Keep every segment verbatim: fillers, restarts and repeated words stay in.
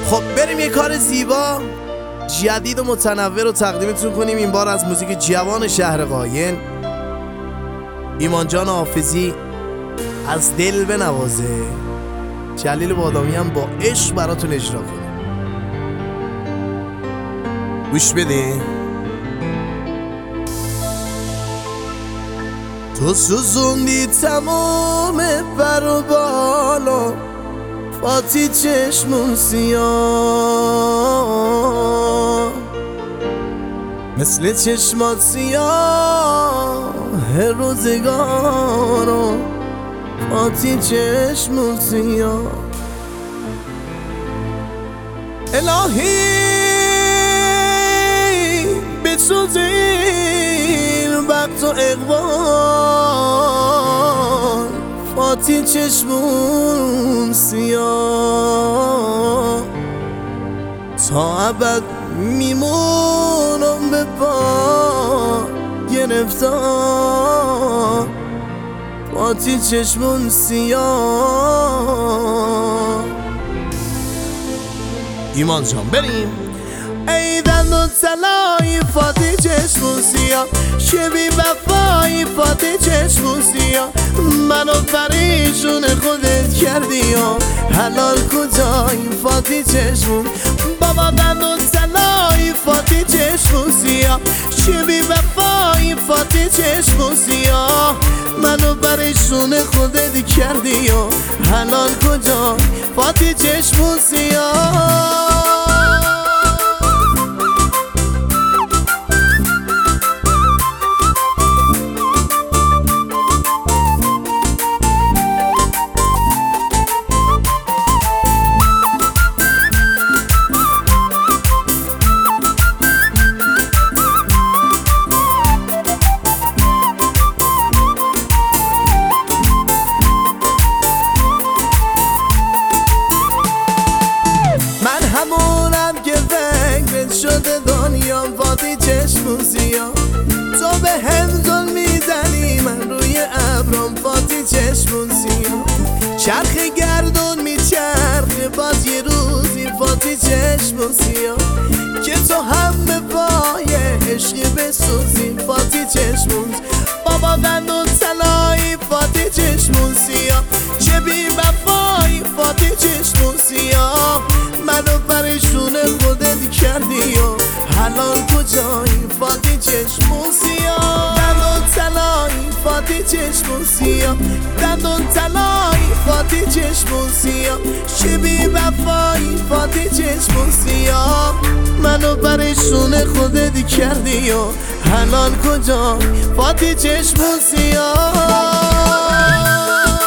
خب بریم یه کار زیبا جدید و متنوع رو تقدیمتون کنیم. این بار از موزیک جوان شهر قاین، ایمان جان حافظی از دل بنوازه، جلیل بادامی هم با عشق براتون اجرا کنه. گوش بده. تو سوزوندی تمام بر و بالا، فاتی چشمون سیاه، مثل چشمات سیاه روزگارو، فاتی چشمون سیاه. الهی بسوزیر وقت و اقبال، فاتی چشمون سیاه، تا ابد میمونم به پا گرفتار، فاتی چشمون سیاه. ایمان جان بریم. ای دندون طلایی فاتی چشمون سیاه، شبی وفایی فاتی چشمون سیاه، منو پریشون خودت کردی و حلال کجایی فاتی چشمون. بابا دندون طلایی فاتی چشمون سیاه، شبی وفایی فاتی چشمون سیاه، منو پریشون خودت کردی و حلال کجایی فاتی چشمون سیاه. همونم که فکرت شده دنیام فاتی چشمون سیاه، تو به هم ظلم میزنی من روی ابرام فاتی چشمون سیاه، چرخ گردون میچرخه باز یه روزی فاتی چشمون سیاه، که تو هم به پای عشقی بسوزی فاتی چشمون. بابا دندون طلایی فاتی چشمون سیاه، چه بی وفایی فاتی چشمون سیاه، منو پریشون خودت کردی و حلال کجایی فاتی چشمون سیاه. دندون طلایی فاتی چشمون سیاه، دندون طلایی فاتی چشمون سیاه، چه بی وفایی فاتی چشمون سیاه، منو پریشون خودت کردی و حلال کجایی فاتی چشمون سیاه.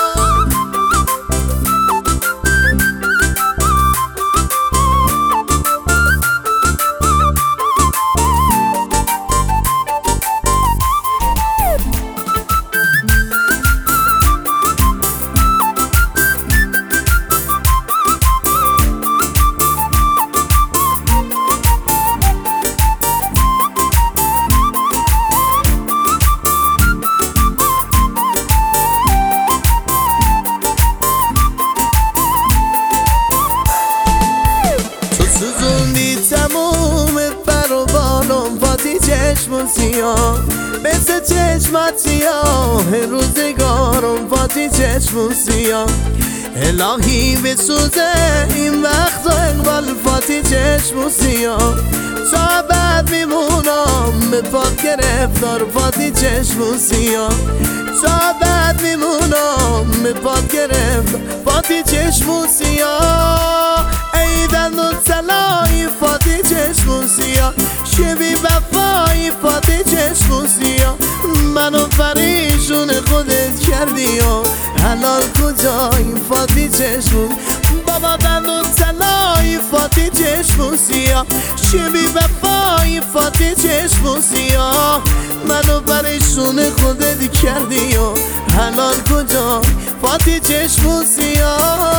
چشمون سیاه مثل چشمات سیاه روزگارم فاتی چشمون سیاه، الهی بسوزه این وقت و اقبال فاتی چشمون سیاه، تا بعد میمونم به پاک گرفتار فاتی چشمون سیاه، تا بعد میمونم به پاک گرفتار فاتی چشمون سیاه. ای دندون طلایی فاتی چشمون سیاه، شبی وفایی فاتی چشمون سیاه، منو پریشون خودت کردی و حلال کجایی فاتی چشمون. بابا دندون طلایی فاتی چشمون سیاه، شبی وفایی فاتی چشمون سیاه، منو پریشون خودت کردی و حلال کجایی فاتی چشمون سیاه.